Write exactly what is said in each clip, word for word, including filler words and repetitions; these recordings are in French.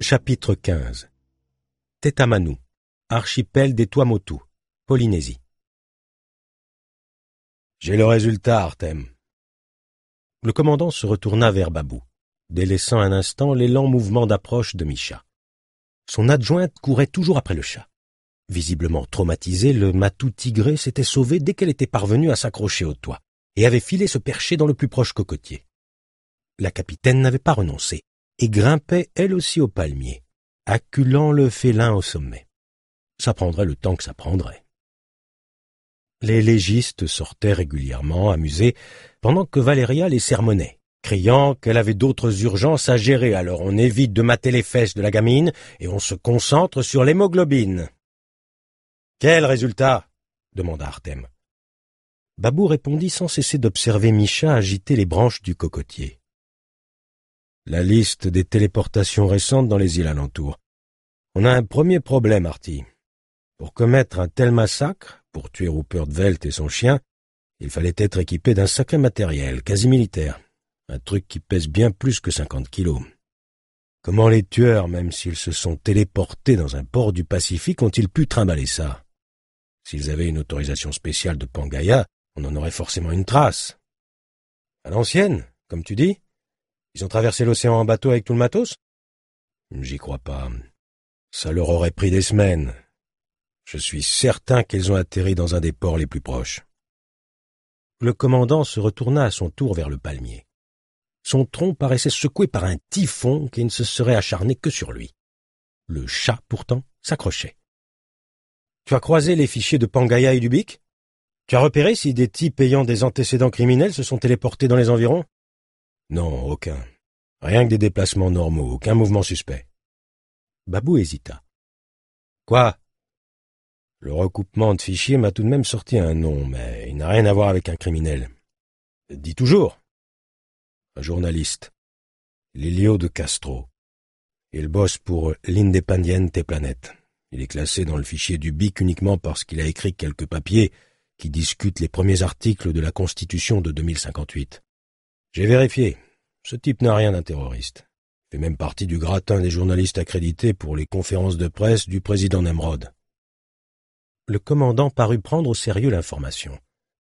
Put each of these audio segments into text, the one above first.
Chapitre quinze. Tetamanu, archipel des Tuamotu, Polynésie. J'ai le résultat, Artem. Le commandant se retourna vers Babou, délaissant un instant les lents mouvements d'approche de Misha. Son adjointe courait toujours après le chat. Visiblement traumatisé, le matou tigré s'était sauvé dès qu'elle était parvenue à s'accrocher au toit et avait filé se percher dans le plus proche cocotier. La capitaine n'avait pas renoncé et grimpait elle aussi au palmier, acculant le félin au sommet. Ça prendrait le temps que ça prendrait. Les légistes sortaient régulièrement, amusés, pendant que Valéria les sermonnait, criant qu'elle avait d'autres urgences à gérer, alors on évite de mater les fesses de la gamine et on se concentre sur l'hémoglobine. « Quel résultat ?» demanda Artem. Babou répondit sans cesser d'observer Misha agiter les branches du cocotier. La liste des téléportations récentes dans les îles alentours. On a un premier problème, Artie. Pour commettre un tel massacre, pour tuer Rupert Velt et son chien, il fallait être équipé d'un sacré matériel, quasi militaire. Un truc qui pèse bien plus que cinquante kilos. Comment les tueurs, même s'ils se sont téléportés dans un port du Pacifique, ont-ils pu trimballer ça? S'ils avaient une autorisation spéciale de Pangaea, on en aurait forcément une trace. À l'ancienne, comme tu dis? Ils ont traversé l'océan en bateau avec tout le matos? J'y crois pas. Ça leur aurait pris des semaines. Je suis certain qu'ils ont atterri dans un des ports les plus proches. Le commandant se retourna à son tour vers le palmier. Son tronc paraissait secoué par un typhon qui ne se serait acharné que sur lui. Le chat, pourtant, s'accrochait. Tu as croisé les fichiers de Pangaea et du Bic? Tu as repéré si des types ayant des antécédents criminels se sont téléportés dans les environs? Non, aucun. Rien que des déplacements normaux, aucun mouvement suspect. Babou hésita. Quoi? Le recoupement de fichiers m'a tout de même sorti un nom, mais il n'a rien à voir avec un criminel. Dis toujours. Un journaliste. Lelio de Castro. Il bosse pour l'Independiente Planet. Il est classé dans le fichier du Bic uniquement parce qu'il a écrit quelques papiers qui discutent les premiers articles de la Constitution de deux mille cinquante-huit. J'ai vérifié. Ce type n'a rien d'un terroriste. Il fait même partie du gratin des journalistes accrédités pour les conférences de presse du président Nemrod. Le commandant parut prendre au sérieux l'information.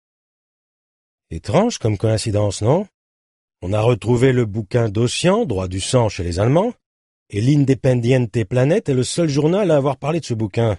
Étrange comme coïncidence, non? On a retrouvé le bouquin d'Ossian, droit du sang chez les Allemands, et l'Independiente Planet est le seul journal à avoir parlé de ce bouquin.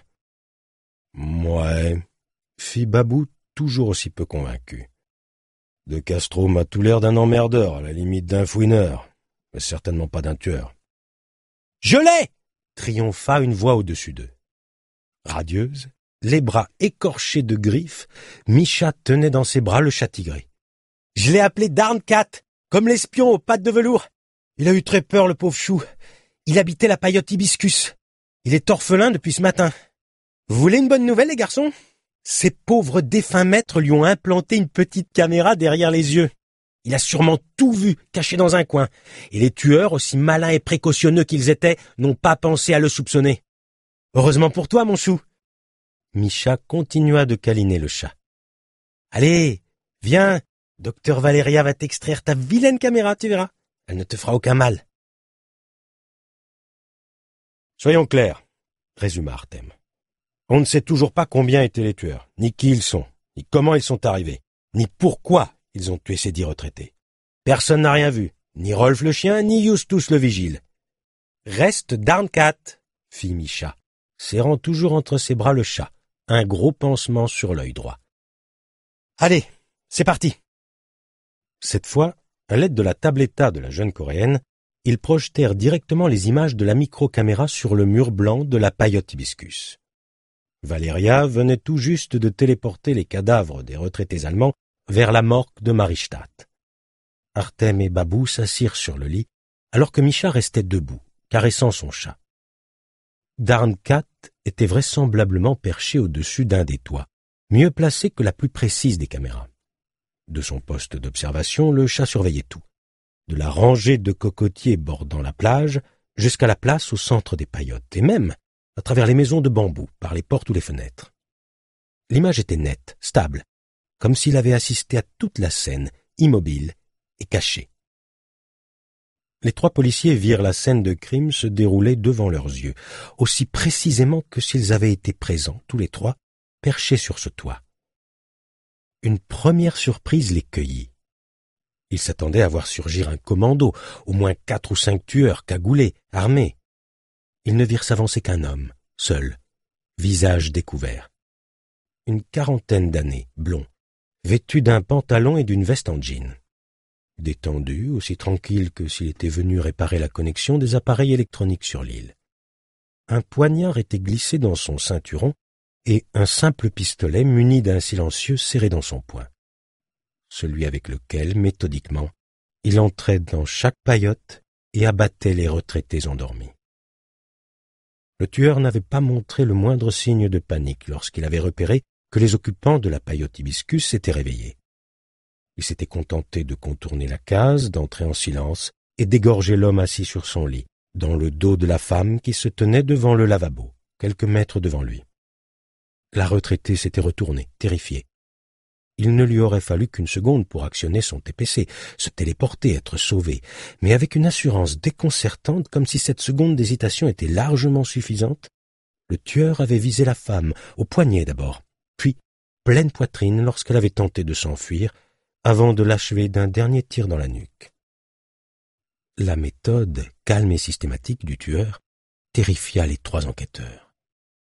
Ouais, fit Babou, toujours aussi peu convaincu. De Castro m'a tout l'air d'un emmerdeur, à la limite d'un fouineur, mais certainement pas d'un tueur. « Je l'ai !» triompha une voix au-dessus d'eux. Radieuse, les bras écorchés de griffes, Misha tenait dans ses bras le chat tigré. « Je l'ai appelé Darncat, comme l'espion aux pattes de velours. Il a eu très peur, le pauvre chou. Il habitait la paillote hibiscus. Il est orphelin depuis ce matin. Vous voulez une bonne nouvelle, les garçons? Ces pauvres défunts maîtres lui ont implanté une petite caméra derrière les yeux. Il a sûrement tout vu, caché dans un coin, et les tueurs, aussi malins et précautionneux qu'ils étaient, n'ont pas pensé à le soupçonner. Heureusement pour toi, mon chou. Misha continua de câliner le chat. Allez, viens, docteur Valéria va t'extraire ta vilaine caméra, tu verras. Elle ne te fera aucun mal. Soyons clairs, résuma Artem. On ne sait toujours pas combien étaient les tueurs, ni qui ils sont, ni comment ils sont arrivés, ni pourquoi ils ont tué ces dix retraités. Personne n'a rien vu, ni Rolf le chien, ni Justus le vigile. Reste Darncat, fit Misha, serrant toujours entre ses bras le chat, un gros pansement sur l'œil droit. Allez, c'est parti. Cette fois, à l'aide de la tabletta de la jeune coréenne, ils projetèrent directement les images de la microcaméra sur le mur blanc de la paillote hibiscus. Valéria venait tout juste de téléporter les cadavres des retraités allemands vers la morgue de Maristadt. Artem et Babou s'assirent sur le lit, alors que Misha restait debout, caressant son chat. Darncat était vraisemblablement perché au-dessus d'un des toits, mieux placé que la plus précise des caméras. De son poste d'observation, le chat surveillait tout, de la rangée de cocotiers bordant la plage jusqu'à la place au centre des paillotes, et même à travers les maisons de bambou, par les portes ou les fenêtres. L'image était nette, stable, comme s'il avait assisté à toute la scène, immobile et caché. Les trois policiers virent la scène de crime se dérouler devant leurs yeux, aussi précisément que s'ils avaient été présents, tous les trois, perchés sur ce toit. Une première surprise les cueillit. Ils s'attendaient à voir surgir un commando, au moins quatre ou cinq tueurs cagoulés, armés. Ils ne virent s'avancer qu'un homme, seul, visage découvert. Une quarantaine d'années, blond, vêtu d'un pantalon et d'une veste en jean. Détendu, aussi tranquille que s'il était venu réparer la connexion des appareils électroniques sur l'île. Un poignard était glissé dans son ceinturon et un simple pistolet muni d'un silencieux serré dans son poing. Celui avec lequel, méthodiquement, il entrait dans chaque paillote et abattait les retraités endormis. Le tueur n'avait pas montré le moindre signe de panique lorsqu'il avait repéré que les occupants de la paillote hibiscus s'étaient réveillés. Il s'était contenté de contourner la case, d'entrer en silence et d'égorger l'homme assis sur son lit, dans le dos de la femme qui se tenait devant le lavabo, quelques mètres devant lui. La retraitée s'était retournée, terrifiée. Il ne lui aurait fallu qu'une seconde pour actionner son T P C, se téléporter, être sauvé, mais avec une assurance déconcertante, comme si cette seconde d'hésitation était largement suffisante, le tueur avait visé la femme, au poignet d'abord, puis pleine poitrine lorsqu'elle avait tenté de s'enfuir, avant de l'achever d'un dernier tir dans la nuque. La méthode, calme et systématique du tueur, terrifia les trois enquêteurs.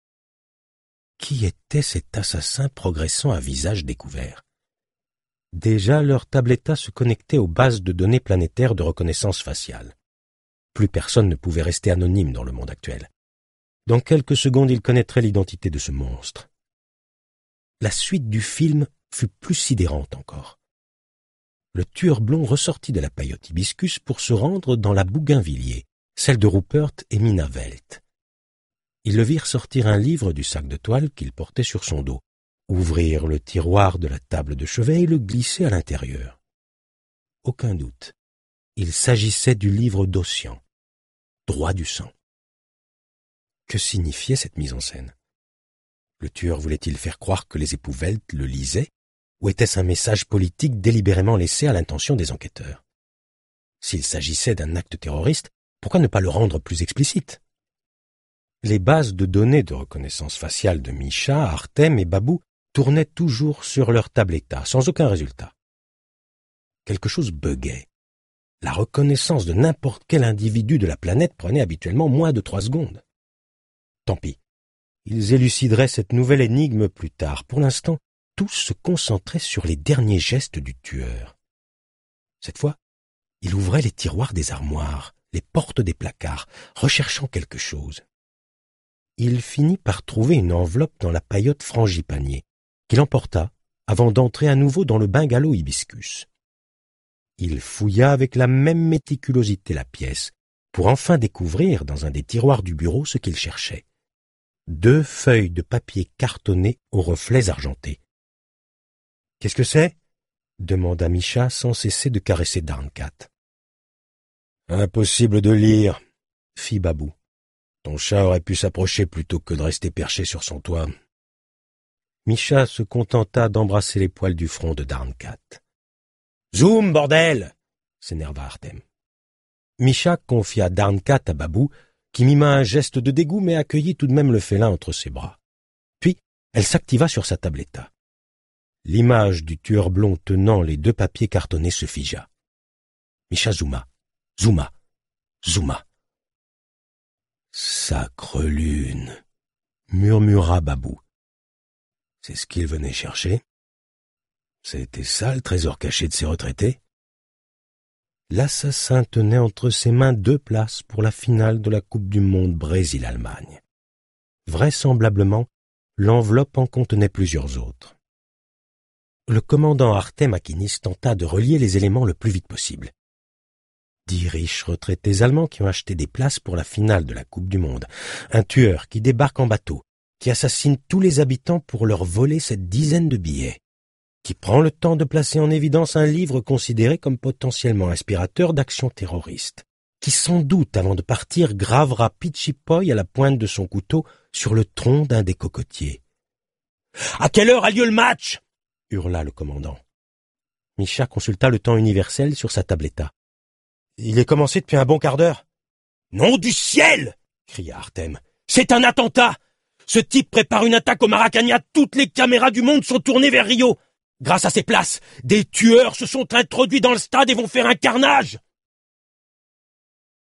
Qui était cet assassin progressant à visage découvert? Déjà, leur tabletta se connectait aux bases de données planétaires de reconnaissance faciale. Plus personne ne pouvait rester anonyme dans le monde actuel. Dans quelques secondes, ils connaîtraient l'identité de ce monstre. La suite du film fut plus sidérante encore. Le tueur blond ressortit de la paillote hibiscus pour se rendre dans la Bougainvilliers, celle de Rupert et Mina Velt. Ils le virent sortir un livre du sac de toile qu'il portait sur son dos, ouvrir le tiroir de la table de chevet et le glisser à l'intérieur. Aucun doute, il s'agissait du livre d'Ossian, Droit du sang. Que signifiait cette mise en scène? Le tueur voulait-il faire croire que les époux Velt le lisaient? Ou était-ce un message politique délibérément laissé à l'intention des enquêteurs? S'il s'agissait d'un acte terroriste, pourquoi ne pas le rendre plus explicite? Les bases de données de reconnaissance faciale de Misha, Artem et Babou tournaient toujours sur leur tabletta, sans aucun résultat. Quelque chose buguait. La reconnaissance de n'importe quel individu de la planète prenait habituellement moins de trois secondes. Tant pis. Ils élucideraient cette nouvelle énigme plus tard. Pour l'instant, tous se concentraient sur les derniers gestes du tueur. Cette fois, il ouvrait les tiroirs des armoires, les portes des placards, recherchant quelque chose. Il finit par trouver une enveloppe dans la paillote frangipanier, qu'il emporta avant d'entrer à nouveau dans le bungalow hibiscus. Il fouilla avec la même méticulosité la pièce, pour enfin découvrir dans un des tiroirs du bureau ce qu'il cherchait. Deux feuilles de papier cartonné aux reflets argentés. « Qu'est-ce que c'est » demanda Misha sans cesser de caresser Darncat. « Impossible de lire, » fit Babou. « Ton chat aurait pu s'approcher plutôt que de rester perché sur son toit. » Misha se contenta d'embrasser les poils du front de Darncat. « Zoom, bordel !» s'énerva Artem. Misha confia Darncat à Babou, qui mima un geste de dégoût mais accueillit tout de même le félin entre ses bras. Puis, elle s'activa sur sa tabletta. L'image du tueur blond tenant les deux papiers cartonnés se figea. Misha zooma, zooma, zooma. « Sacre lune !» murmura Babou. C'est ce qu'il venait chercher. C'était ça le trésor caché de ces retraités. L'assassin tenait entre ses mains deux places pour la finale de la Coupe du Monde Brésil-Allemagne. Vraisemblablement, l'enveloppe en contenait plusieurs autres. Le commandant Artem Akinis tenta de relier les éléments le plus vite possible. Dix riches retraités allemands qui ont acheté des places pour la finale de la Coupe du Monde. Un tueur qui débarque en bateau, qui assassine tous les habitants pour leur voler cette dizaine de billets, qui prend le temps de placer en évidence un livre considéré comme potentiellement inspirateur d'actions terroristes, qui sans doute, avant de partir, gravera Pichipoy à la pointe de son couteau sur le tronc d'un des cocotiers. « À quelle heure a lieu le match ?» hurla le commandant. Misha consulta le temps universel sur sa tabletta. Il est commencé depuis un bon quart d'heure. Nom du ciel! Cria Artem. C'est un attentat! Ce type prépare une attaque au Maracanã. Toutes les caméras du monde sont tournées vers Rio. Grâce à ces places, des tueurs se sont introduits dans le stade et vont faire un carnage.